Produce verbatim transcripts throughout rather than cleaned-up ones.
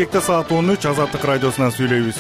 Бишкекте саат он үч Азаттык радиосунан сүйлөйбүз.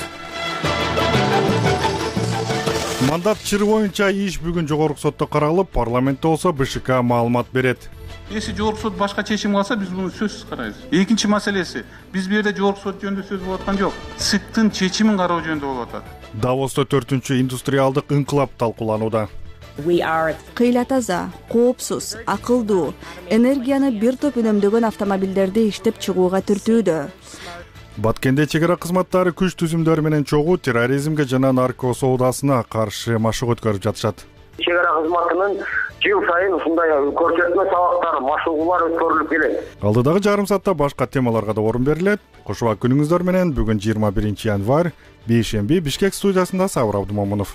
Мандат чыры боюнча иш бүгүн жогорку сотто каралып, парламентте болсо БШК маалымат берет. Если жогорку сот башка чечим алса, биз муну сөзсүз карайбыз. Экинчи маселеси, биз бу жерде жогорку сот жөнүндө сөз болуп аткан жок. ЦИКтын чечимин кароо жөнүндө болуп атат. Давосто төртүнчү индустриалдык инкылап талкууланууда. Кыйла таза, коопсуз, акылдуу, энергияны бир топ үнөмдөгөн автомобилдерди иштеп чыгууга түртүүдө. Баткенде чек ара кызматтары күч түзүмдөрү менен чогуу терроризмге жана нарко соодасына каршы машык өткөрүп жатышат. Чек ара кызматынын жыл сайын ушундай көрсөтмө сабактары, машыгуулар өткөрүлүп келет. Алдыдагы жарым саатта башка темаларга да орун берилет. Кошуба күнүңүздөр менен бүгүн жыйырма биринчи январь, бейшемби, Бишкек студиясында Сабыр Абдумомунов.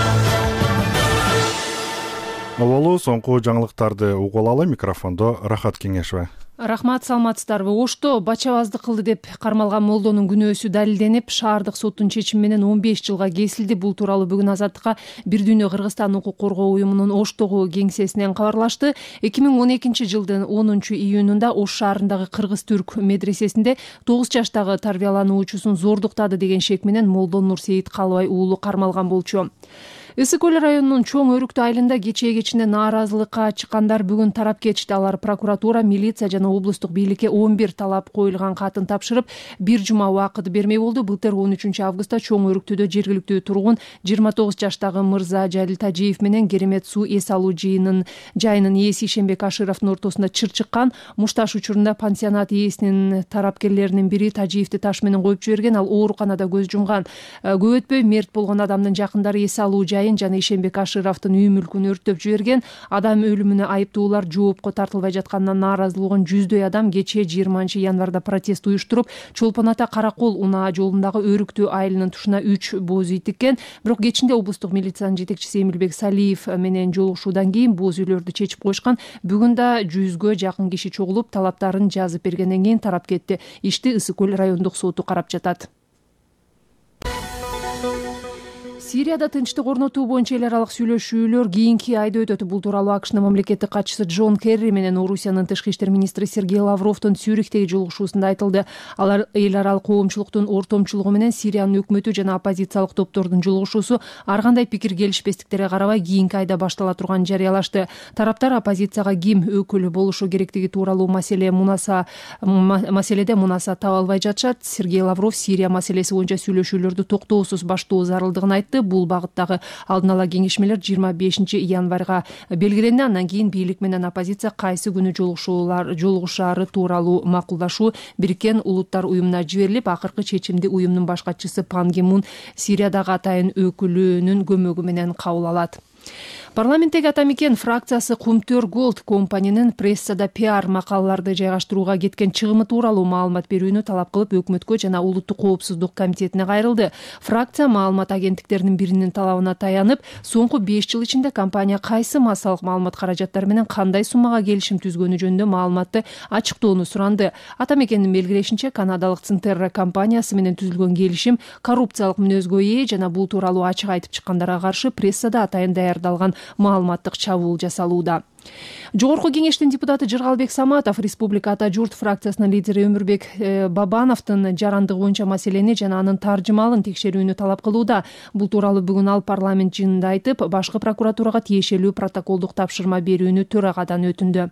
Болу соңку жаңылыктарды угуп алалы, микрофондо Рахат Кеңешова. Рахмат, саламатсыздарбы. Ошто бачабаздык кылды деп кармалган молдонун күнөөсү далилденип, шаардык соттун чечими менен он беш жылга кесилди. Бул тууралуу бүгүн Азаттыкка Бир дүйнө Кыргызстан укук коргоо уюмунун Оштогу кеңсесинен кабарлашты. эки миң он экинчи жылдын онунчу июнунда Ош шаарындагы Кыргыз-Түрк медресесинде тогуз жаштагы тарбиялануучусун зордуктады деген шек менен Молдон Нурсейит Калыбай уулу кармалган болчу. Ысык көл районунун Чоң Өрүктү айылында кечээ кечинде нааразылыкка чыккандар бүгүн тарап кетишти. Алар прокуратура, милиция жана облустук бийликке он бир талап коюлган катын тапшырып, бир жума убакыт бермей болду. Былтыр он үчүнчү августта Чоң Өрүктүдө жергиликтүү тургун жыйырма тогуз жаштагы Мырза Жалил Тажиев менен Керемет суу эс алуу жыйынын жайынын ээси Ишенбек Ашыровдун ортосунда чыр чыккан. Мушташ учурунда пансионат ээсинин тарапкерлеринин бири Тажиевди таш менен коюп жиберген, ал ооруканада көз жумган. Көп өтпөй мерт болгон адамдын жакындары эс алуу жана Ишенбек Ашыровдун үй мүлкүн өрттөп жиберген. Адам өлүмүнө айыптуулар жоопко тартылбай жатканынан нааразылыгын жүздөй адам кечээ жыйырманчы январда протест уюштуруп, Чолпон ата Каракол унаа жолундагы Өрүктү айылынын тушуна үч боз үй тиккен. Бирок кечинде облустук милициянын жетекчиси Эмилбек Салиев менен жолугушуудан кийин боз үйлөрдү чечип коюшкан. Бүгүн да жүзгө жакын киши чогулуп, талаптарын жазып бергенден кийин тарап кетти. Ишти Ысык көл райондук соту карап жатат. Сирияда тынчтык орнотуу боюнча эл аралык сүйлөшүүлөр кийинки айда өтөт. Бул тууралуу АКШнын мамлекеттик катчысы Джон Керри менен Орусиянын тышкы иштер министри Сергей Лавровдун Цюрихтеги жолугушуусунда айтылды. Алар эл аралык коомчулуктун ортомчулугу менен Сириянын өкмөтү жана оппозициялык топтордун жолугушуусу ар кандай пикир келишпестиктерге карабай кийинки айда баштала турганын жарыялашты. Тараптар оппозицияга ким өкүл болушу керектиги тууралуу маселе мунаса маселеде мунаса таба албай жатышат. Сергей Лавров Сирия маселеси боюнча сүйлөшүүлөрдү токтоосуз баштоо зарылдыгын айтты. Бул багыттагы алдын ала кеңешмелер жыйырма бешинчи январга белгиленди. Андан кийин бийлик менен оппозиция кайсы күнү жолугушуулар жолугушаары тууралуу макулдашуу Бириккен Улуттар уюмуна жиберилип, акыркы чечимди уюмдун баш катчысы Пан Ги Мун Сириядагы атайын өкүлүнүн көмөгү менен кабыл алат. Парламенттеги Атамекен фракциясы Кумтөр Голд компаниянын прессада пиар макалаларды жайгаштырууга кеткен чыгымы тууралуу маалымат берүүнү талап кылып өкмөткө жана Улуттук коопсуздук комитетине кайрылды. Фракция маалымат агенттиктеринин биринин талабына таянып, соңку беш жыл ичинде компания кайсы массалык маалымат каражаттары менен кандай суммага келишим түзгөнү жөнүндө маалыматты ачыктоону суранды. Атамекендин белгилешинче, канадалык Центерра компаниясы менен түзүлгөн келишим коррупциялык мүнөзгө ээ жана бул тууралуу ачык айтып чыккандарга каршы прессада атайын даярдалган маалыматтык чабуул жасалууда. Жогорку кеңештин депутаты Жыргалбек Саматов Республика Ата журт фракциясынын лидери Өмүрбек Бабановдун жарандыгы боюнча маселени жана анын таржымалын текшерүүнү талап кылууда. Бул тууралуу бүгүн ал парламент жыйынында айтып, башкы прокуратурага тиешелүү протоколдук тапшырма берүүнү төрагадан өтүндү.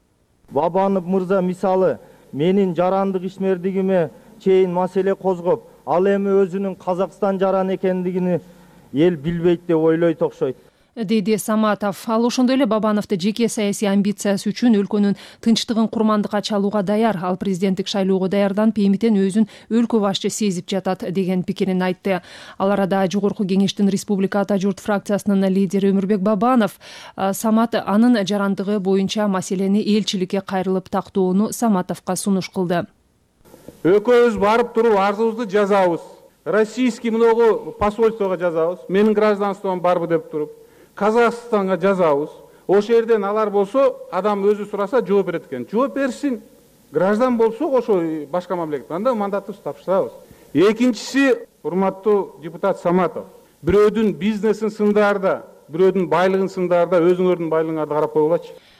Бабанов мырза мисалы менин жарандык ишмердигиме чейин маселе козгоп, ал эми өзүнүн Казакстан жаран экендигини эл билбейт деп ойлойт окшойт, деди Саматов. Ал ошондой эле Бабановду жеке саясий амбициясы үчүн өлкөнүн тынчтыгын курмандыкка чалууга даяр, ал президенттик шайлоого даярданып, эмитен өзүн өлкө башчы сезип жатат деген пикирин айтты. Ал арада жогорку кеңештин Республика Ата журт фракциясынын лидери Өмүрбек Бабанов Самат анын жарандыгы боюнча маселени элчиликке кайрылып тактоону Саматовго сунуш кылды. Экөөбүз барып туруп арзыбызды жазабыз. Российский многу посольствого жазабыз. Менин гражданством барбы деп туруп. Казакстанга жазабыз. Ошол жерден алар болсо, адам өзү сураса жооп берет экен. Жооп берсин. Граждан болсо ошо башка мамлекет. Анда мандатты тапшырабыз. Экинчиси, урматтуу депутат Саматов, бирөөдүн бизнесин сындаарда, бирөөдүн байлыгын сындаарда өзүңөрдүн байлыгыңарды карап койгулачы.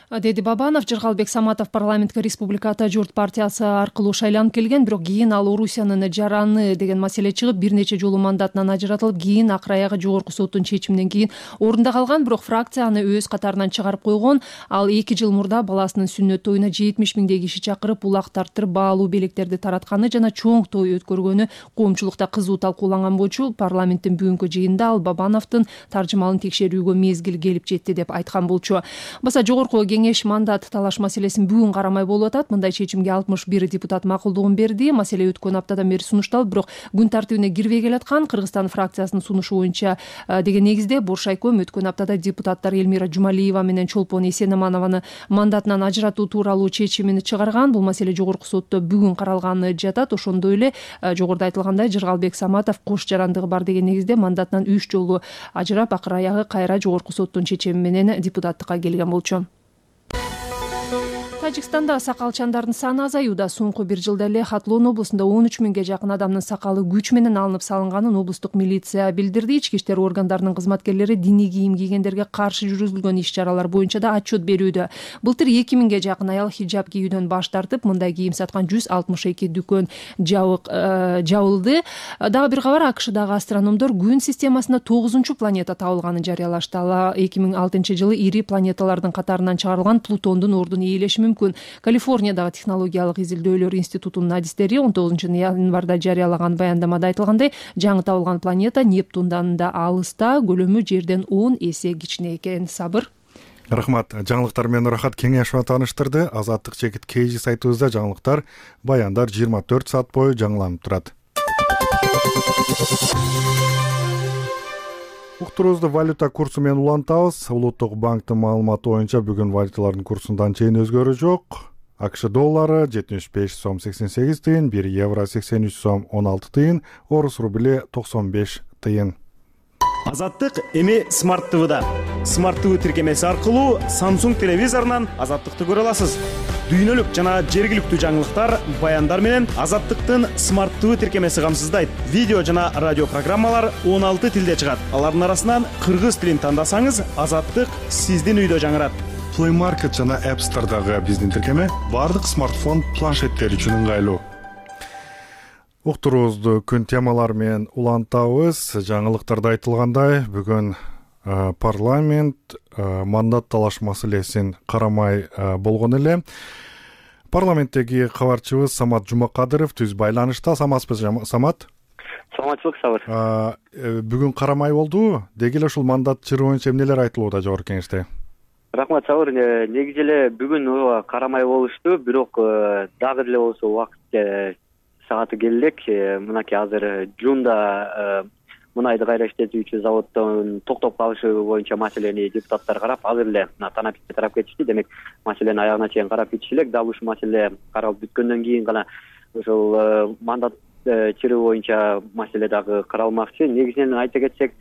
деди Бабанов. Жыргалбек Саматов парламентке Республика Ата журт партиясы аркылуу шайланып келген, бирок кийин ал Орусиянын жараны деген маселе чыгып, бир нече жолу мандатынан ажыратылып, кийин акыр аягы жогорку соттун чечиминен кийин орунда калган, бирок фракция аны өз катарынан чыгарып койгон. Ал эки жыл мурда баласынын сүннөт тоюна жетимиш миңдей киши чакырып, улак тартырып, баалуу белектерди таратканы жана чоң той өткөргөнү коомчулукта кызуу талкууланган болчу. Парламенттин бүгүнкү жыйынында ал Бабановдун таржымалын текшерүүгө мезгил келип жетти деп айткан болчу. Баса жогорку кеңеш мандат талаш маселесин бүгүн карамай болуп атат. Мындай чечимге алтымыш бир депутат макулдугун берди. Маселе өткөн аптадан бери сунушталып, бирок күн тартибине кирбей келаткан. Кыргызстан фракциясынын сунушу боюнча деген негизде Боршайком өткөн аптада депутаттар Элмира Жумалиева менен Чолпон Эсенаманованы мандатынан ажыратуу тууралуу чечимин чыгарган. Бул маселе жогорку сотто бүгүн каралганы жатат. Ошондой эле жогоруда айтылгандай Жыргалбек Саматов кош жарандыгы бар деген негизде мандатынан үч жолу ажырап, акыр аягы кайра жогорку соттун чечими менен депутаттыкка келген болчу. Тажикстанда сакалчандардын саны азаюуда. Соңку бир жылда эле Хатлон облусунда он үч миңге жакын адамдын сакалы күч менен алынып салынганын облустук милиция билдирди. Ички иштер органдарынын кызматкерлери диний кийим кийгендерге каршы жүргүзүлгөн иш-чаралар боюнча да отчет берүүдө. Былтыр эки миңге жакын аял хиджаб кийүүдөн баш тартып, мындай кийим саткан жүз алтымыш эки дүкөн жабылды. Дагы бир кабар, АКШдагы астрономдор күн системасында тогузунчу планета табылганын жарыялашты. Ал эки миң алтынчы жылы ири планеталардын катарынан чыгарылган Плутондун ордуна ээлеши мүмкүн. Калифорниядагы технологиялык изилдөөлөр институтунун адистери он тогузунчу январда жарыялаган баяндамада айтылгандай, жаңы табылган планета Нептундан да алыста, көлөмү жерден он эсе кичине экен. Сабыр. Рахмат. Жаңылыктар менен Рахат кеңешова тааныштырды. Азаттык чекит Кей Жи сайтыбызда жаңылыктар, баяндар жыйырма төрт саат бою жаңыланып турат. Уктурубузду валюта курсу менен улантабыз. Улуттук банктын маалыматы боюнча бүгүн валюталардын курсундан чейин өзгөрүү жок. АКШ доллары жетимиш беш сом сексен сегиз тыйын, бир евро сексен үч сом он алты тыйын, орус рубли токсон беш тыйын. Азаттык эми Смарт ТВда. Смарт ТВ тиркемеси аркылуу Samsung телевизорунан Азаттыкты көрө аласыз. Дүйнөлүк жана жергиликтүү жаңылыктар, баяндар менен Азаттыктын Смарт ТВ тиркемеси камсыздайт. Видео жана радио программалар он алты тилде чыгат. Алардын арасынан кыргыз тилин тандасаңыз, Азаттык сиздин үйдө жаңырат. Play Market жана App Store'дагы биздин тиркеме бардык смартфон планшеттер үчүн ыңгайлуу. Уктурубузду күн темалары менен улантабыз. Жаңылыктарда айтылгандай, бүгүн парламент мандат талаш маселесин карамай болгон эле. Парламенттеги кабарчыбыз Самат Жумакадыров түз байланышта. Саматпыз, Самат? Саламатчылык, Сабыр. Бүгүн карамай болдубу? Деги эле ушул мандат чыры боюнча эмнелер айтылууда жогорку кеңеште? Рахмат, Сабыр. Негизи эле бүгүн карамай болушту, бирок дагы деле болсо убакыт сааты келдик. Мынакей азыр Жунда мунайды кайра иштетүүчү заводдон токтоп калышы боюнча маселени депутаттар карап, азыр эле Танаписке тарап кетишти. Демек, маселени аягына чейин карап кетиши элек. Дагы ушул маселе каралып бүткөндөн кийин гана ошол мандат чыры боюнча маселе дагы каралмакчы. Негизинен айта кетсек,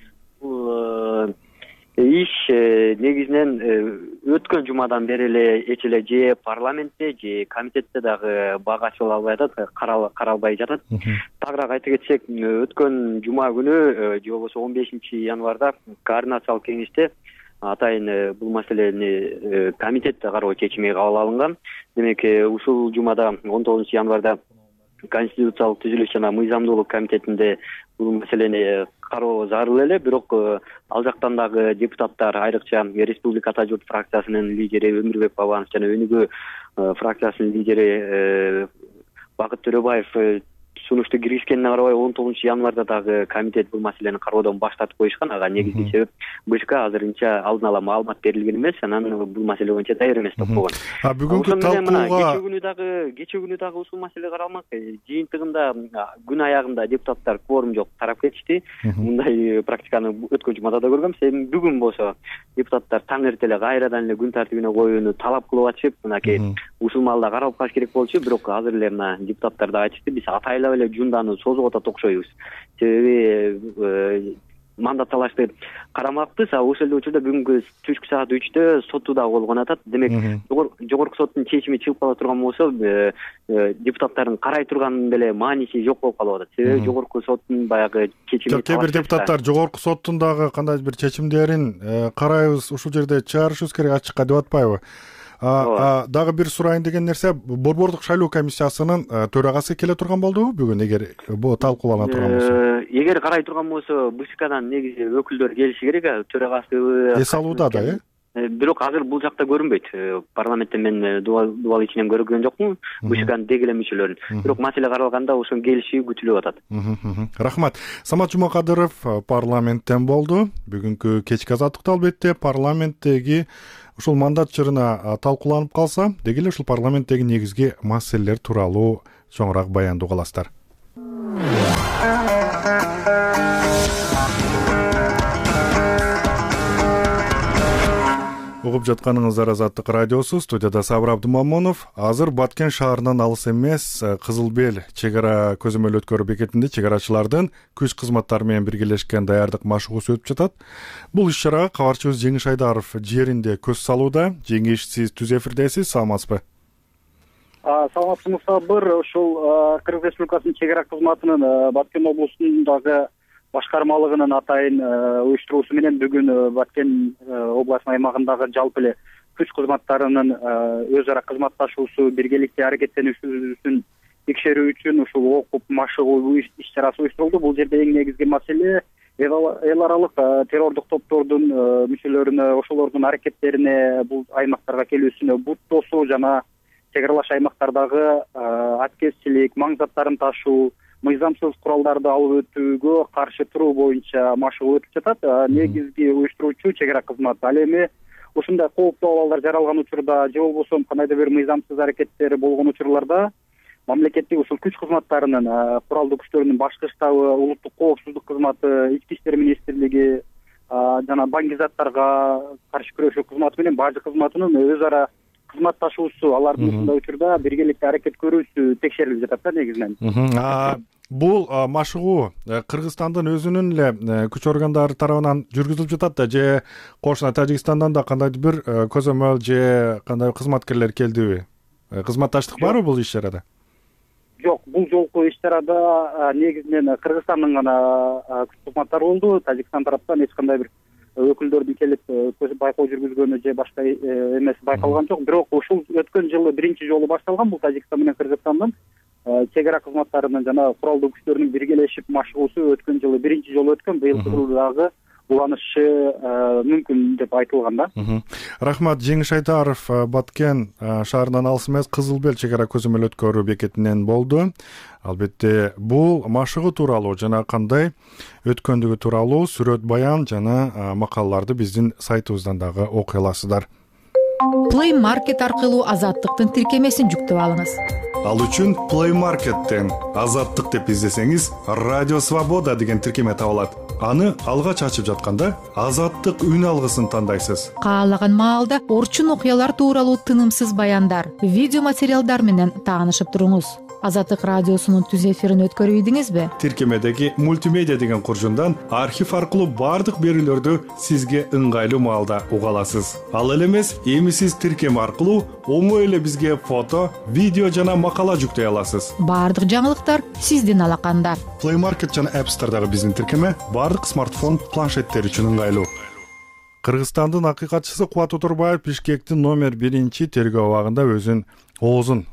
бул иш негизинен өткөн жумадан бери эле эч эле же парламентте, же комитетте дагы бага ачыла албай атат, каралбай жатат. Тагыраак айта кетсек, өткөн жума күнү, же болбосо он бешинчи январда координациялык кеңеште атайын бул маселени комитетте кароо чечими кабыл алынган. Демек, ушул жумада он тогузунчу январда Конституциялык түзүлүш жана мыйзамдуулук комитетинде бул маселени кароо зарыл эле, бирок ал жактан дагы депутаттар, айрыкча Республика Ата журт фракциясынын лидери Өмүрбек Бабанов жана Өнүгүү фракциясынын лидери Бакыт Төрөбаев сунушту киргизгенине карабай он тогузунчу январда дагы комитет бул маселени кароодон баш тартып коюшкан. Ага негизги себеп БШК азырынча алдын ала маалымат берилген эмес, анан бул маселе боюнча даяр эмес деп койгон. А бүгүнкү талкууга кечээ күнү дагы кечээ күнү дагы ушул маселе каралмак. Жыйынтыгында күн аягында депутаттар кворум жок тарап кетишти. Мындай практиканы өткөн жумада да көргөм. Себеби бүгүн болсо депутаттар таң эрте эле кайрадан эле күн тартибине коюуну талап кылып атышып, мынакей ушул маалда каралып калыш керек болчу, бирок азыр эле мына депутаттар да айтышты, биз атайлап эле жунданы созуп атат окшойбуз. Себеби мандат талашты карамакпыз. А ошол эле учурда бүгүнкү түшкү саат үчтө соту да болгон атат. Демек, жогорку соттун чечими чыгып кала турган болсо, депутаттардын карай турганын деле мааниси жок болуп калып атат. Себеби жогорку соттун баягы чечими кээ бир депутаттар жогорку соттун дагы кандайдыр бир чечимдерин карайбыз, ушул жерде чыгарышыбыз керек ачыкка деп атпайбы? Дагы бир сурайын деген нерсе, Борбордук шайлоо комиссиясынын төрагасы келе турган болдубу бүгүн, эгер бул талкуулана турган болсо? Эгер карай турган болсо, БШКдан негизи өкүлдөр келиши керек, төрагасы эс алууда да, э? Бирок азыр бул жакта көрүнбөйт. Парламентте мен дубал ичинен көргөн жокмун, БШКнын дегеле мүчөлөрүн. Бирок маселе каралганда ошонун келиши күтүлүп атат. Рахмат. Самат Жумакадыров парламенттен болду. Бүгүнкү кечки азаттыкта албетте парламенттеги ушул мандат жырына талкууланып калса, деги эле ушул парламенттеги негизги маселелер тууралуу чоңураак баяндоо кыласыздар. Угуп жатканыңыздар Азаттык радиосу, студияда Сабыр Абдымамонов. Азыр Баткен шаарынан алыс эмес Кызыл Бел чек ара көзөмөл өткөрүү бекетинде чек арачылардын күч кызматтары менен биргелешкен даярдык машыгуусу өтүп жатат. Бул иш-чарага кабарчыбыз Жеңиш Айдаров жеринде көз салууда. Жеңиш, сиз түз эфирдесиз, саламатсызбы? Саламатсызбы Сабыр. Ушул Кыргыз Республикасынын чек ара кызматынын Баткен облусундагы башкармалыгынын атайын уюштуруусу менен бүгүн Баткен областынын аймагындагы жалпы эле күч кызматтарынын өз ара кызматташуусу, биргеликте аракеттенүүсүн текшерүү үчүн ушул окуп машыгуу иш-чарасы уюштурулду. Бул жерде эң негизги маселе эл аралык террордук топтордун мүчөлөрүнө, ошолордун аракеттерине, бул аймактарга келүүсүнө бут тосуу жана чек аралаш аймактардагы аткезчилик, маң заттарын ташуу, мыйзамсыз куралдарды алып өтүүгө каршы туруу боюнча машыгуу өтүп жатат. Негизги уюштуруучу чек ара кызматы. Ал эми ушундай кооптуу абалдар жаралган учурда же болбосо кандайдыр бир мыйзамсыз аракеттер болгон учурларда мамлекеттик ушул күч кызматтарынын, куралдуу күчтөрүнүн башкы штабы, улуттук коопсуздук кызматы, ички иштер министрлиги жана баңгизаттарга каршы күрөшүү кызматы менен бажы кызматынын өз ара кызматташуусу, алардын ушундай учурда биргеликте аракет көрүүсү текшерилип жатат да негизинен. Бул машыгуу Кыргызстандын өзүнүн эле күч органдары тарабынан жүргүзүлүп жатат да, же кошуна Тажикстандан да кандайдыр бир көзөмөл же кандай кызматкерлер келдиби? Кызматташтык барбы бул иш-чарада? Жок, бул жолку иш-чарада негизинен Кыргызстандын гана күч кызматтары болду. Тажикстан тараптан эч кандай бир өкүлдөрдүн келип байкоо жүргүзгөнү же башка эмес байкалган жок. Бирок ушул өткөн жылы биринчи жолу башталган. Бул Тажикстан менен Кыргызстандын чек ара кызматтарынын жана куралдуу күчтөрүнүн биргелешип машыгуусу өткөн жылы биринчи жолу өткөн. Быйылкы жылы дагы уланышы мүмкүн деп айтылган да. Рахмат. Жеңиш Айдаров Баткен шаарынан алыс эмес Кызыл Бел чек ара көзөмөл өткөрүү бекетинен болду. Албетте бул машыгуу тууралуу жана кандай өткөндүгү тууралуу сүрөт баян жана макалаларды биздин сайтыбыздан дагы окуй аласыздар. Play Market аркылуу Азаттыктын тиркемесин жүктөп алыңыз. Ал үчүн Play Market'тен Азаттык деп издесеңиз, Радио Свобода деген тиркеме табылат. Аны алгач ачып жатканда Азаттык үн алгысын тандайсыз. Каалаган маалда орчун окуялар тууралуу тынымсыз баяндар, видео материалдар менен таанышып туруңуз. Азаттык радиосунун түз эфирин өткөрүп ийдиңизби? Тиркемедеги мультимедиа деген куржундан архив аркылуу бардык берүүлөрдү сизге ыңгайлуу маалда уга аласыз. Ал эле эмес, эми сиз тиркеме аркылуу оңой эле бизге фото, видео жана макала жүктөй аласыз. Бардык жаңылыктар сиздин алаканда. Play Market жана App Store'дагы биздин тиркеме бардык смартфон, планшеттер үчүн ыңгайлуу. Кыргызстандын акыйкатчысы Кубат Отурбаев Бишкектин номер биринчи тергөө абагында өзүн оозун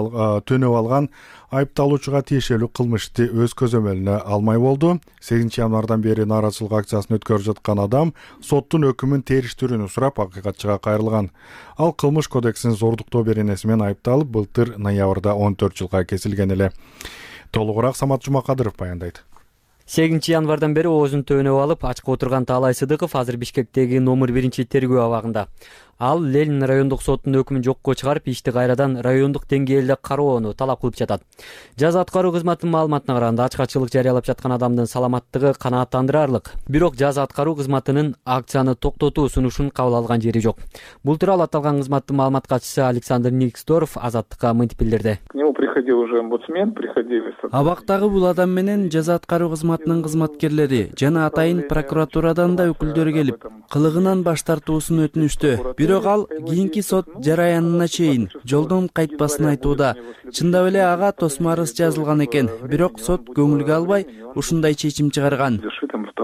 төнөп алган айыпталуучуга тиешелүү кылмышты өз көзөмөлүнө алмай болду. сегизинчи январдан бери нааразычылык акциясын өткөрүп жаткан адам соттун өкүмүн териштирүүнү сурап акыйкатчыга кайрылган. Ал кылмыш кодексинин зордуктоо беренеси менен айыпталып, былтыр ноябрда он төрт жылга кесилген эле. Толугураак Самат Жумакадыров баяндайт. сегизинчи январдан бери оозун төнөп алып, ачка отурган Таалай Сыдыков азыр Бишкектеги номер биринчи тергөө абагында. Ал Ленин райондук соттун өкүмүн жокко чыгарып, ишти кайрадан райондук деңгээлде кароону талап кылып жатат. Жаза аткаруу кызматынын маалыматына караганда, ачкачылык жарыялап жаткан адамдын саламаттыгы канааттандырарлык. Бирок жаза аткаруу кызматынын акцияны токтотуу сунушун кабыл алган жери жок. Бул тууралуу аталган кызматтын маалымат катчысы Александр Никсдоров Азаттыкка мынтип билдирди. К нему приходил уже омбудсмен, приходили. Абактагы бул адам менен жаза аткаруу кызматынын кызматкерлери жана атайын прокуратурадан да өкүлдөр келип, кылыгынан баш тартуусун өтүнүштү. Бирок ал кийинки сот жараянына чейин жолдон кайтпасын айтууда. Чындап эле ага тосмо арыз жазылган экен, бирок сот көңүлгө албай ушундай чечим чыгарган.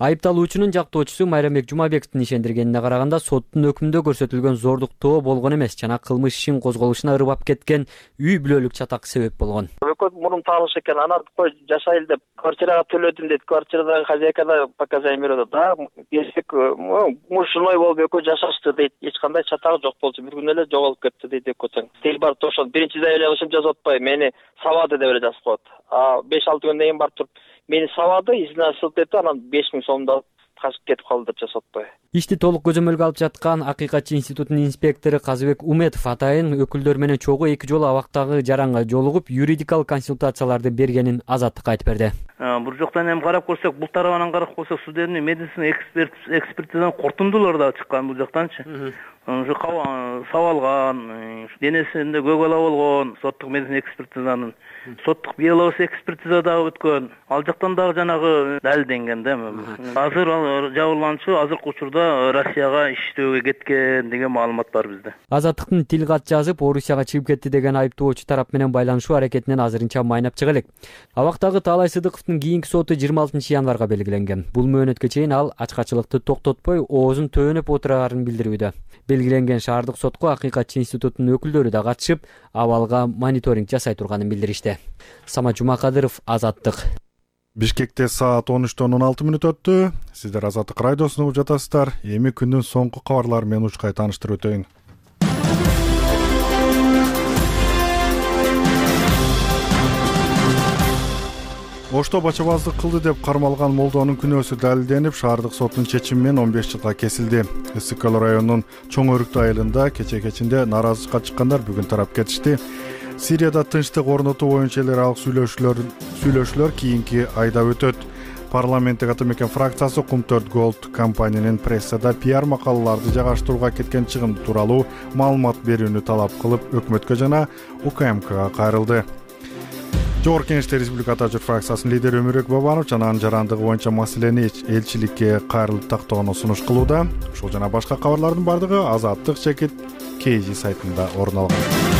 Айыпталуучунун жактоочусу Майрамбек Жумабековдун ишендиргенине караганда соттун өкүмүндө көрсөтүлгөн зордуктоо болгон эмес жана кылмыш ишин козголушуна ырбап кеткен үй бүлөлүк чатак себеп болгон. Өкмөт мурун таалыш экен, анан кой жашайлы деп квартирага төлөдүм дейт. Квартирадагы хозяйка да показания берет. Да, эсик мушной болуп экөө жашашты дейт. Эч кандай чатагы жок болчу. Бир күнү эле жоголуп кетти дейт экөөтөн. Тил барып ошол биринчи заявлениесин жазып атпай, мени сабады деп эле жазып коет. А беш алты күндөн кийин барып туруп мени сабады, изнасиловать этти, анан беш миң сомду алып качып кетип калды деп жазып атпай. Ишти толук көзөмөлгө алып жаткан Акыйкатчы институтунун инспектору Казыбек Уметов атайын өкүлдөр менен чогуу эки жолу абактагы жаранга жолугуп, юридикалык консультацияларды бергенин Азаттыкка айтып берди. Бул жактан эми карап көрсөк, бул тарабынан карап көрсөк, судебный медицина экспертизанын корутундулары да чыккан бул жактанчы. Ушу сабалган, денесинде көк ала болгон, соттук медицина экспертизанын, соттук биология экспертиза дагы өткөн. Ал жактан дагы жанагы далилденген да. Азыр жабырлануучу азыркы учурда Россияга иштөөгө кеткен деген маалымат бар бизде. Азаттыктын тил кат жазып, Орусияга чыгып кетти деген айыптоочу тарап менен байланышуу аракетинен азырынча майнап чыга элек. Абактагы Таалай Сыдыковдун кийинки соту жыйырма алтынчы январга белгиленген. Бул мөөнөткө чейин ал ачкачылыкты токтотпой, оозун төөнөп отурарын билдирүүдө. Белгиленген шаардык сотко Акыйкатчы институтунун өкүлдөрү да катышып, абалга мониторинг жасай турганын билдиришти. Самат Жумакадыров, Азаттык. Бишкекте саат он үчтөн он алты мүнөт өттү. Сиздер Азаттык радиосун угуп жатасыздар. Эми күндүн соңку кабарлары менен учкай тааныштырып өтөйүн. Ошто бачабаздык кылды деп кармалган молдонун күнөөсү далилденип, шаардык соттун чечими менен он беш жылга кесилди. Ысык көл районунун Чоң Өрүктүү айылында кече кечинде нааразычылыкка чыккандар бүгүн тарап кетишти. Сирияда тынчтык орнотуу боюнча эл аралык сүйлөшүүлөр сүйлөшүүлөр кийинки айда өтөт. Парламенттик атамекен фракциясы Кум төрт Gold компаниянын прессада пиар макалаларды жайгаштырууга кеткен чыгым тууралуу маалымат берүүнү талап кылып, өкмөткө жана УКМКга кайрылды. Жогорку Кеңеште Республика Жер фракциясынын лидери Өмүрбек Бабанов жанагынын жарандыгы боюнча маселени элчиликке кайрылып тактоонун сунуш кылууда. Ушул жана башка кабарлардын бардыгы Азаттык Чекит кей жи сайтында орун алган.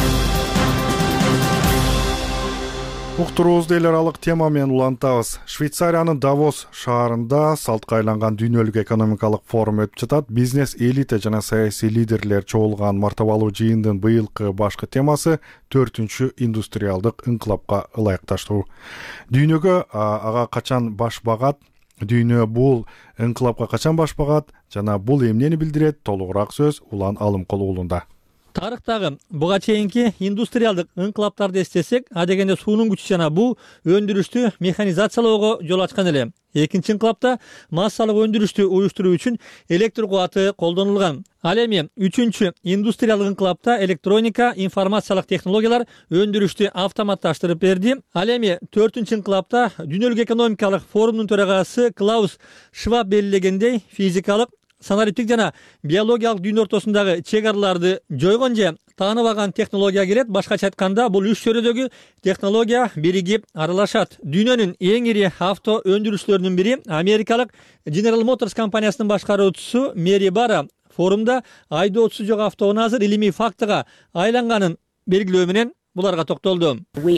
Уктуруубузду эл аралык тема менен улантабыз. Швейцариянын Давос шаарында салтка айланган дүйнөлүк экономикалык форум өтүп жатат. Бизнес элита жана саясий лидерлер чогулган мартабалуу жыйындын быйылкы башкы темасы төртүнчү индустриалдык инкылапка ылайыкташтыруу. Дүйнөгө ага качан баш багат, дүйнө бул инкылапка качан баш багат жана бул эмнени билдирет? Толугураак сөз Улан Алымкул уулунда. Тарыхтагы буга чейинки индустриалдык инкылаптарды эстесек, адегенде суунун күчү жана бул өндүрүштү механизациялоого жол ачкан эле. Экинчи инкылапта массалык өндүрүштү уюштуруу үчүн электр кубаты колдонулган. Ал эми үчүнчү индустриалдык инкылапта электроника, информациялык технологиялар өндүрүштү автоматташтырып берди. Ал эми төртүнчү инкылапта дүйнөлүк экономикалык форумдун төрагасы Клаус Шваб белгилегендей, физикалык, санариптик жана биологиялык дүйнө ортосундагы чек араларды жойгон же таанып алган технология келет. Башкача айтканда, бул үч чөйрөдөгү технология биригип аралашат. Дүйнөнүн эң ири авто өндүрүүчүлөрүнүн бири америкалык General Motors компаниясынын башкаруучусу Мэри Бара форумда айдоочусу жок автонун азыр илимий фактыга айланганын белгилөө менен буларга токтолду.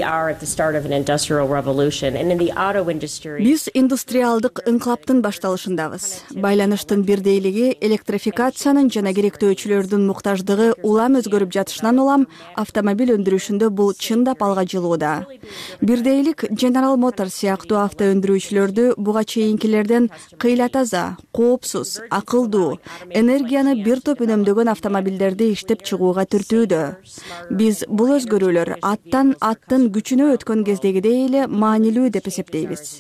Биз индустриалдык инкылаптын башталышындабыз. Байланыштын бирдейлиги, электрификациянын жана керектөөчүлөрдүн муктаждыгы улам өзгөрүп жатышынан улам автомобиль өндүрүшүндө бул чындап алга жылууда. Бирдейлик General Motors сыяктуу авто өндүрүүчүлөрдү буга чейинкилерден кыйла таза, коопсуз, акылдуу, энергияны бир топ үнөмдөгөн автомобилдерди иштеп чыгууга түртүүдө. Биз бул өзгөрүүлөр аттан аттын күчүнө өткөн кездегидей эле маанилүү деп эсептейбиз.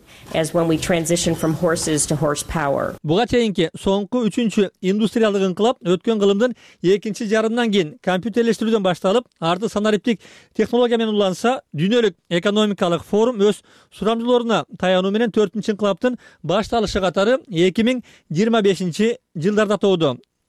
Буга чейинки соңку үчүнчү индустриалдык инкылап өткөн кылымдын экинчи жарымынан кийин компьютерлештирүүдөн башталып, арты санариптик технология менен уланса, дүйнөлүк экономикалык форум өз сурамжылооруна таянуу менен төртүнчү инкылаптын башталышы катары эки миң жыйырма бешинчи жылдарда тоодо.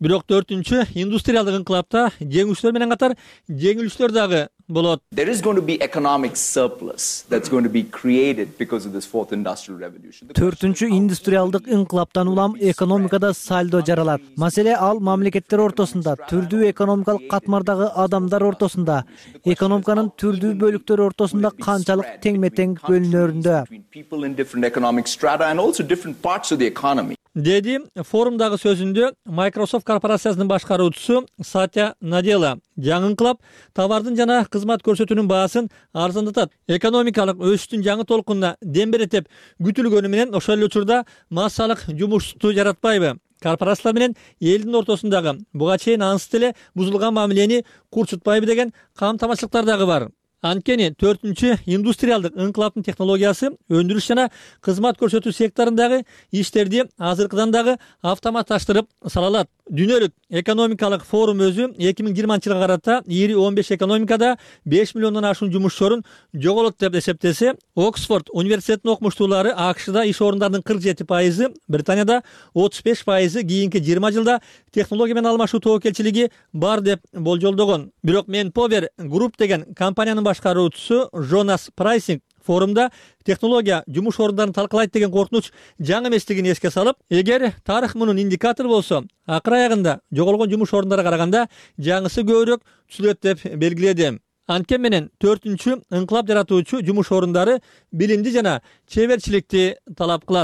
бирок төртүнчү индустриалдык инкылапта жеңүүчүлөр менен катар жеңилүүчүлөр дагы болот. There is going to be economic surplus that's going to be created because of this fourth industrial revolution. Төртүнчү индустриалдык инкылаптан улам экономикада сальдо жаралат. Маселе ал мамлекеттер ортосунда, түрдүү экономикалык катмардагы адамдар ортосунда, экономиканын түрдүү бөлүктөрү ортосунда канчалык теңме-тең бөлүнөрүндө. People in different economic strata and also different parts of the economy. Деди форумдагы сөзүндө Microsoft корпорациясынын башкаруучусу Сатя Надела. Жаңы инкылап товардын жана кызмат көрсөтүүнүн баасын арзандатат, экономикалык өсүштүн жаңы толкунуна дем берет деп күтүлгөнү менен ошол эле учурда массалык жумушту жаратпайбы? Корпорациялар менен элдин ортосундагы буга чейин ансыз эле бузулган мамилени курчутпайбы деген камтамашылыктар дагы бар. Анткени төртүнчү индустриалдык инкылаптын технологиясы өндүрүш жана кызмат көрсөтүү секторундагы иштерди азыркыдан дагы автоматташтырып сала алат. Дүйнөлүк экономикалык форум өзү эки миң жыйырманчы жылга карата ири он беш экономикада беш миллиондон ашуун жумушчорун жоголот деп эсептесе, Оксфорд университетинин окумуштуулары АКШда иш орундарынын кырк жети пайызы, Британияда отуз беш пайызы кийинки жыйырма жылда технология менен алмашуу тобокелчилиги бар деп болжолдогон. Бирок Manpower Group деген компаниянын башкаруучусу Жонас Прайсинг форумда технология жумуш орундарын талкалайт деген коркунуч жаңы эместигин эске салып, эгер тарых мунун индикатор болсо, акыр аягында жоголгон жумуш орундары караганда жаңысы көбүрөөк түзүлөт деп белгиледи. Анткени менен төртүнчү инкылап жаратуучу жумуш орундары билимди жана чеберчиликти талап кылат.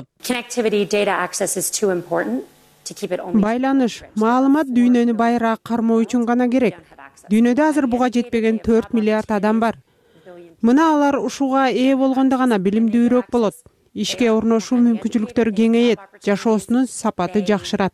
Байланыш, маалымат дүйнөнү байыраак кармоо үчүн гана керек. Дүйнөдө азыр буга жетпеген төрт миллиард адам бар. Мына алар ушуга ээ болгондо гана билимдүүрөөк болот. Ишке орношуу мүмкүнчүлүктөрү кеңейет, жашоосунун сапаты жакшырат.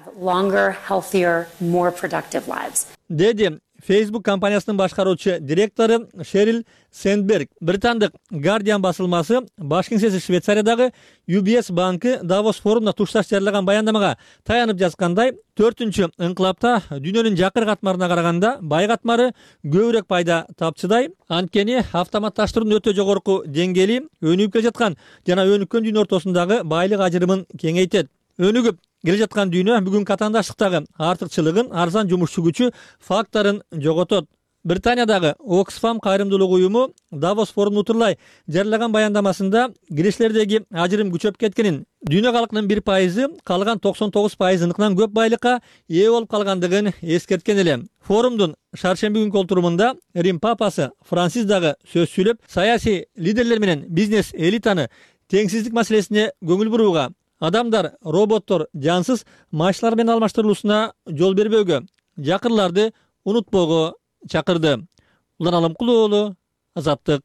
Деди Facebook компаниясынын башкаруучу директору Шерил Сэндберг. Британдык Guardian басылмасы баш кеңсеси Швейцариядагы ю би эс банкы Давос форумуна тушташ жарыяган баяндамага таянып жазгандай, төртүнчү инкылапта дүйнөнүн жакыр катмарына караганда бай катмары көбүрөөк пайда тапчыдай. Анткени автоматташтыруунун өтө жогорку деңгээли өнүгүп келе жаткан жана өнүккөн дүйнө ортосундагы байлык ажырымын кеңейтет. Өнүгүп келе жаткан дүйнө бүгүн катаандаштыктагы артыкчылыгын, арзан жумушчу күчү факторун жоготот. Британиядагы Oxfam кайрымдуулук уюму Давос форумун утурлай жарыяган баяндамасында кириштердеги ажырым күчөп кеткенин, дүйнө калкынын бир пайызы калган токсон тогуз пайызыныкынан көп байлыкка ээ болуп калгандыгын эскерткен эле. Форумдун шаршемби күнкү олтурумунда Рим папасы Францис дагы сөз сүйлөп, саясий лидерлер менен бизнес элитаны теңсиздик маселесине көңүл бурууга, адамдар, роботтор жансыз машиналар менен алмаштырылуусуна жол бербөөгө, жакырларды унутпоого чакырды. Улан Алымкулуу уулу, Азаттык.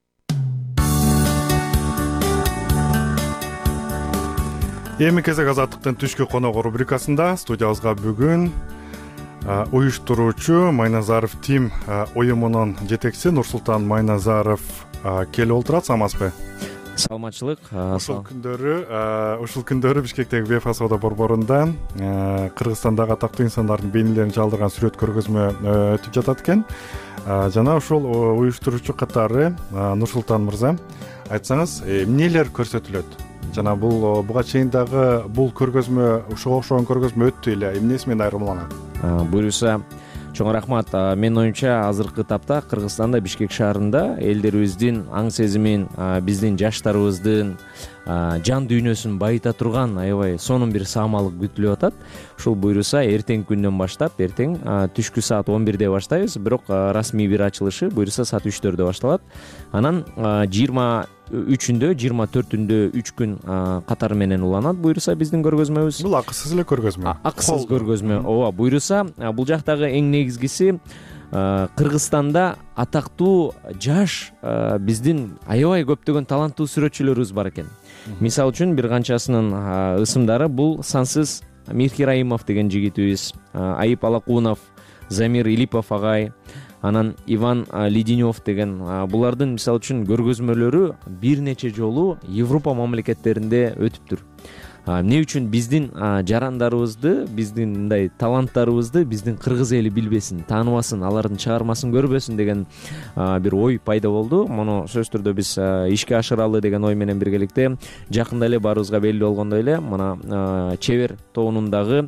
Эми кезек Азаттыктын түшкү коногу рубрикасында студиябызга бүгүн уюштуруучу Майназаров Тим уюмунун жетекчиси Нурсултан Майназаров келип отурат. Саламатсызбы? Саламатчылык. Ушул күндөрү, ушул күндөрү Бишкектеги ВЕФА соода борборунда Кыргызстандагы атактуу инсандардын бейнелерин чалдырган сүрөт көргөзмө өтүп жатат экен. Жана ушул уюштуруучу катары Нурсултан мырза, айтсаңыз, эмнелер көрсөтүлөт? Жана бул буга чейин дагы бул көргөзмө, ушуга окшогон көргөзмө өттү эле, эмнеси менен айырмаланат? Буюрса, чоң рахмат. Менин оюмча азыркы тапта Кыргызстанда Бишкек шаарында элдерибиздин аң сезимин, биздин жаштарыбыздын жан дүйнөсүн байыта турган аябай сонун бир саамалык күтүлүп атат. Ушул буюрса эртеңки күндөн баштап, эртең түшкү саат он бирде баштайбыз, бирок расмий бир ачылышы буюрса саат үчтөрдө башталат. Анан жыйырма үчүндө, жыйырма төртүндө үч күн катары менен уланат буюрса биздин көргөзмөбүз. Бул акысыз эле көргөзмө. Акысыз көргөзмө. Ооба, буюрса бул жактагы эң негизгиси Кыргызстанда атактуу жаш биздин аябай көптөгөн таланттуу сүрөтчүлөрүбүз бар экен. Мисалы үчүн бир канчасынын ысымдары бул сансыз Мирхи Раимов деген жигитибиз, Айып Алакунов, Замир Илипов агай, анан Иван Леденев деген, булардын мисалы үчүн көргөзмөлөрү бир нече жолу Европа мамлекеттеринде өтүптүр. Эмне үчүн биздин жарандарыбызды, биздин мындай таланттарыбызды биздин кыргыз эли билбесин, тааныбасын, алардын чыгармасын көрбөсүн деген бир ой пайда болду. Муну сөзсүз түрдө биз ишке ашыралы деген ой менен биргеликте жакында эле баарыбызга белгилүү болгондой эле мына чебер тоонундагы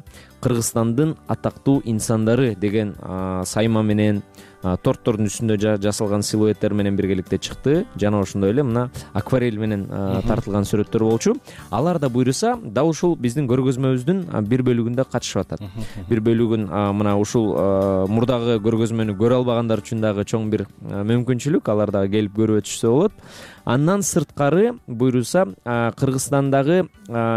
кыргызстандын атактуу инсандары деген сайма менен торттордун үстүндө жасалган силуэттер менен биргеликте чыкты. Жана ошондой эле мына акварель менен тартылган сүрөттөр болчу. Алар да буйруса дал ушул биздин көргөзмөбүздүн бир бөлүгүндө катышып атат. Бир бөлүгүн мына ушул мурдагы көргөзмөнү көрө албагандар үчүн дагы чоң бир мүмкүнчүлүк, алар дагы келип көрүп өтүшсө болот. Андан сырткары буйруса Кыргызстандагы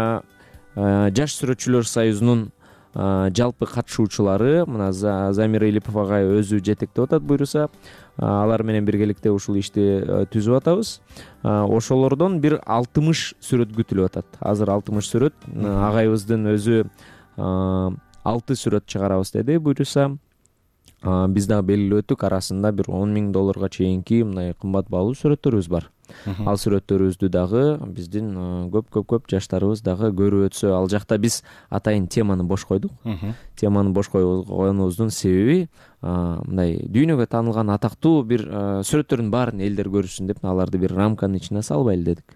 Жаш сүрөтчүлөр союзунун жалпы катышуучулары мына Замира Илипов агай өзү жетектеп атат буйруса. Алар менен биргеликте ушул ишти түзүп атабыз. Ошолордон бир алтымыш сүрөт күтүлүп атат. Азыр алтымыш сүрөт. Агайыбыздын өзү алты сүрөт чыгарабыз деди буйруса. Биз дагы белгилеп өттүк, арасында бир он миң долларга чейинки мындай кымбат баалуу сүрөттөрүбүз бар. Ал сүрөттөрүбүздү дагы биздин көп көп көп жаштарыбыз дагы көрүп өтсө, ал жакта биз атайын теманы бош койдук. Теманы бош койгонубуздун себеби мындай дүйнөгө таанылган атактуу бир сүрөттөрдүн баарын элдер көрсүн деп аларды бир рамканын ичине салбайлы дедик.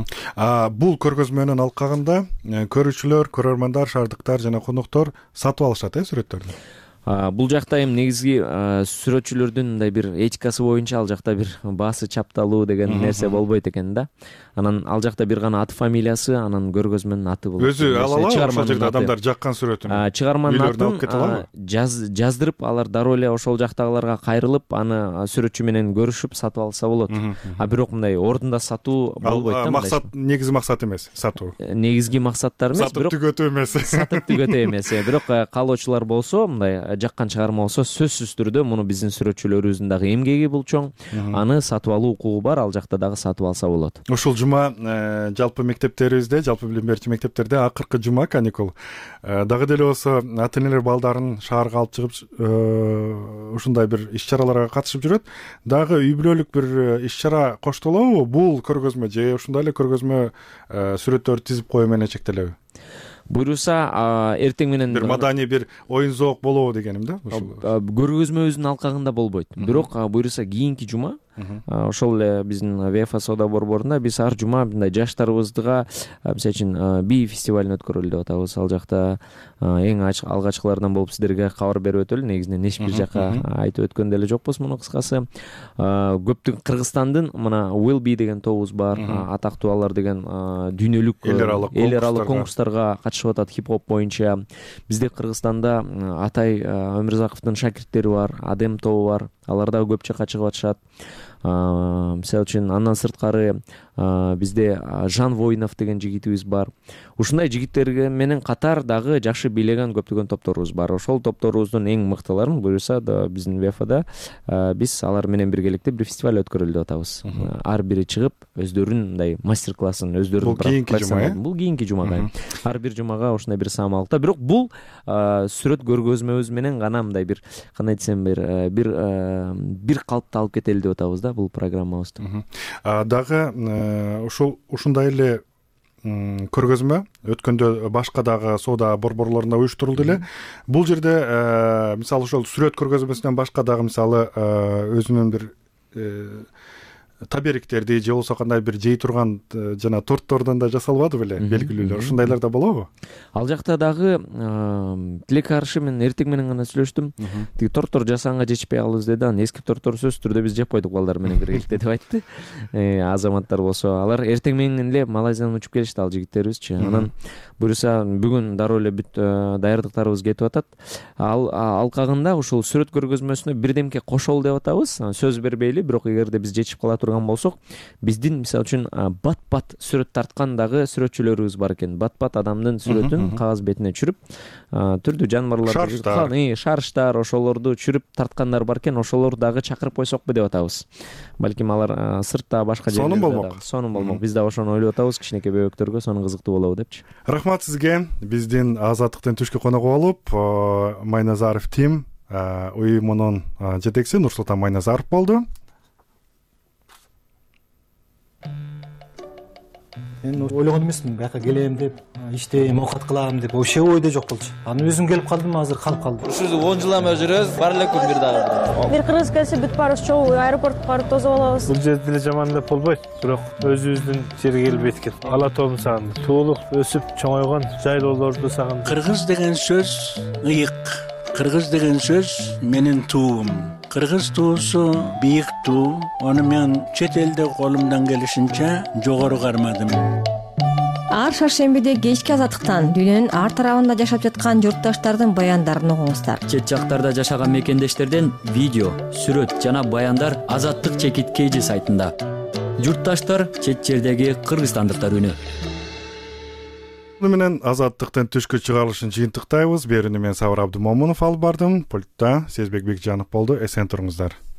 Бул көргөзмөнүн алкагында көрүүчүлөр, көрөрмандар, шаардыктар жана коноктор сатып алышат э сүрөттөрдү. Бул жакта эми негизги сүрөтчүлөрдүн мындай бир этикасы боюнча ал жакта бир баасы чапталуу деген нерсе болбойт экен да. Анан ал жакта бир гана аты фамилиясы, анан көргөзмөнүн аты болот. Өзү ала алабы ошол жерде адамдар жаккан сүрөтүн? Чыгарманын атын жаздырып, алар дароо эле ошол жактагыларга кайрылып, аны сүрөтчү менен көрүшүп сатып алса болот. А бирок мындай ордунда сатуу болбойт да. Максат негизги максат эмес сатуу. Негизги максаттар эмес, бирок сатып түгөтүү эмес. Сатып түгөтүү эмес. Бирок каалоочулар болсо, мындай жаккан чыгарма болсо сөзсүз түрдө муну биздин сүрөтчүлөрүбүздүн дагы эмгеги бул чоң. Аны сатып алуу укугу бар, ал жакта дагы сатып алса болот. Ушул жума жалпы мектептерибизде, жалпы билим берүүчү мектептерде акыркы жума каникул. Дагы деле болсо ата энелер балдарын шаарга алып чыгып ушундай бир иш-чараларга катышып жүрөт. Дагы үй бүлөлүк бир иш-чара коштолобу? Бул көргөзмө же ушундай эле көргөзмө сүрөттөрдү тизип коюу менен чектелеби? Буйруса эртең менен бир маданий бир оюн зоок болобу дегеним да. Көргөзмөбүздүн алкагында болбойт. Бирок буйруса кийинки жума ошол эле биздин ВФ соода борборунда биз ар жума мындай жаштарыбызга мисалы үчүн би фестивалын өткөрөлү деп атабыз. Ал жакта эң алгачкылардан болуп сиздерге кабар берип өтөлү. Негизинен эч бир жака айтып өткөн деле жокпуз муну кыскасы. Көптүн Кыргызстандын мына Will Be деген тобубуз бар. Атактуу алар деген дүйнөлүк эл аралык конкурстарга катышып атат хип-хоп боюнча. Бизде Кыргызстанда Атай Өмүрзаковдун шакирттери бар, Адем тобу бар. Алар дагы көп жакка чыгып атышат. Мисалы үчүн андан сырткары бизде Жан Воинов деген жигитибиз бар. Ушундай жигиттер менен катар дагы жакшы бийлеген көптөгөн топторубуз бар. Ошол топторубуздун эң мыктыларын буюрса биздин ВФда биз алар менен биргеликте бир фестиваль өткөрөлү деп атабыз. Ар бири чыгып өздөрүнүн мындай мастер-классын, өздөрүнүн профессионалдыгын бул кийинки жумага. Ар бир жумага ушундай бир самалыкта. Бирок бул сүрөт көргөзмөбүз менен гана мындай бир кандай десем бир бир бир калыпта алып кетели деп атабыз да бул программабызды. Дагы ушул ушундай эле көргөзмө өткөндө башка дагы соода борборлорунда уюштурулду эле. Бул жерде мисалы ошол сүрөт көргөзмөсүнөн башка дагы мисалы өзүнүн бир табериктерди же болбосо кандай бир жей турган жана торттордон да жасалбады беле белгилүүлөр, ушундайлар да болобу? Ал жакта дагы тилек каршы мен эртең менен гана сүйлөштүм. Тиги торттор жасаганга жетишпей калабыз деди. Анан эски торттор сөзсүз түрдө биз жеп койдук балдар менен биргеликте деп айтты. Азаматтар болсо алар эртең менен эле Малайзиядан учуп келишти ал жигиттерибизчи. Анан буюрса бүгүн дароо эле бүт даярдыктарыбыз кетип атат. Ал алкагында ушул сүрөт көргөзмөсүнө бирдемке кошолу деп атабыз. Сөз бербейли, бирок эгерде биз жетишип кала турган болсок, биздин мисалы үчүн бат-бат сүрөт тарткан дагы сүрөтчүлөрүбүз бар экен. Бат-бат адамдын сүрөтүн кагаз бетине чүрүп, түрдүү жаныбарларды, шарыштар, ошолорду чүрүп тарткандар бар экен. Ошолорду дагы чакырып койсокпу деп атабыз. Балким алар сыртта башка жерлерде сонун болмок. Сонун болмок. Биз да ошону ойлоп атабыз, кичинекей бөбөктөргө сонун кызыктуу болобу депчи. Рахмат сизге. Биздин Азаттыктын түшкү коногу болуп, Майназаров Тим уюмунун жетекчиси Нурсултан Майназаров болду. мен ойлогон эмесмин бияка келем деп, иштейм, оокат кылам деп, вообще ойдо жок болчу. Анан өзүм келип калдым, азыр калып калдым. Ушул он жыл эме жүрөбүз, бар эле күн бир дагы. Бир кыргыз келсе бүт баарыбыз чогуу аэропортко барып тосуп алабыз. Бул жерде деле жаман деп болбойт, бирок өзүбүздүн жерге келип эткет. Ала тоомду сагындым. Туулуп, өсүп, чоңойгон жайлоолорду сагындым. Кыргыз деген сөз ыйык. Кыргыз деген сөз менин туум. Кыргыз туусу бийик туу. Аны мен чет элде колумдан келишинче жогору кармадым. Ар шаршембиде кечки азаттыктан дүйнөнүн ар тарабында жашап жаткан журтташтардын баяндарын угуңуздар. Чет жактарда жашаган мекендештерден видео, сүрөт жана баяндар Азаттык чекит кей жи сайтында. Журтташтар чет жердеги кыргызстандыктар үнү. Муну менен Азаттыктын түшкү чыгарылышын жыйынтыктайбыз. Берүүнү мен Сабыр Абдымомунов алып бардым. Пультта Сезбек Бекжанов болду. Эсен туруңуздар.